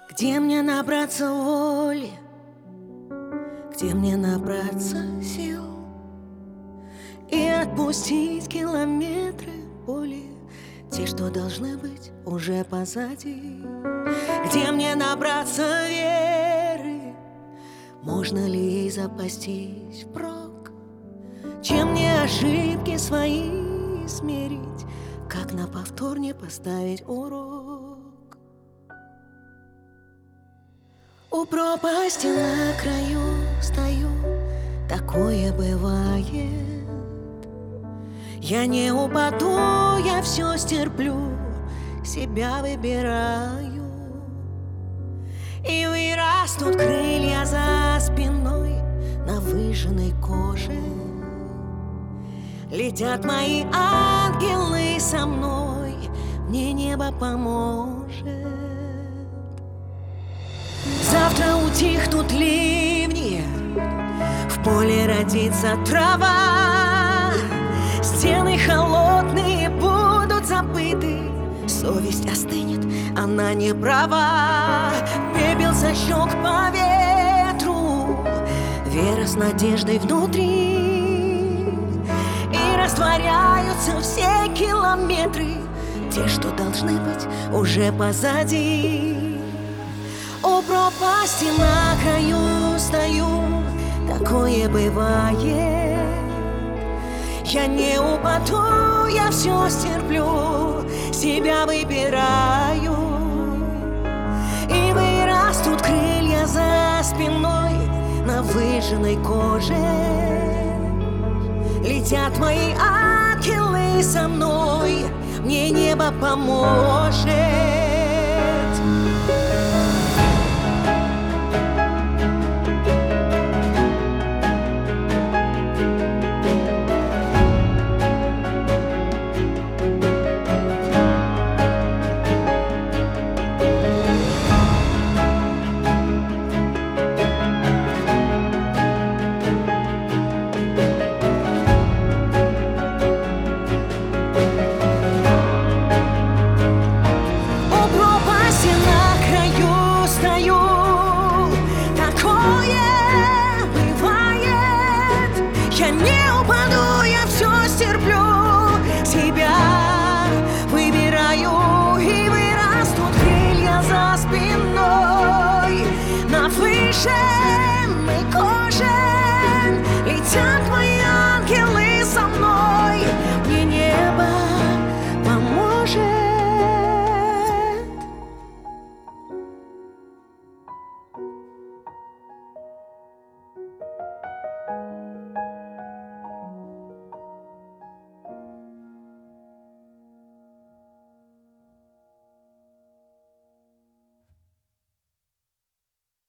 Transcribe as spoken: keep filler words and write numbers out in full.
Где мне набраться воли, где мне набраться сил и отпустить километры боли, те, что должны быть уже позади. Где мне набраться веры, можно ли ей запастись впрок? Чем мне ошибки свои смирить, как на повтор не поставить урок? У пропасти на краю стою, такое бывает. Я не упаду, я все стерплю, себя выбираю. И вырастут крылья за спиной на выжженной коже. Летят мои ангелы со мной, мне небо поможет. Завтра утихнут ливни, в поле родится трава. Стены холодные будут забыты, совесть остынет, она не права. Пепел со щек по ветру, вера с надеждой внутри. И растворяются все километры, те, что должны быть уже позади. У пропасти на краю стою, такое бывает. Я не упаду, я все стерплю, себя выбираю. И вырастут крылья за спиной на выжженной коже. Летят мои ангелы со мной, мне небо поможет. Я не упаду, я все стерплю, себя выбираю. И вырастут крылья за спиной на выше.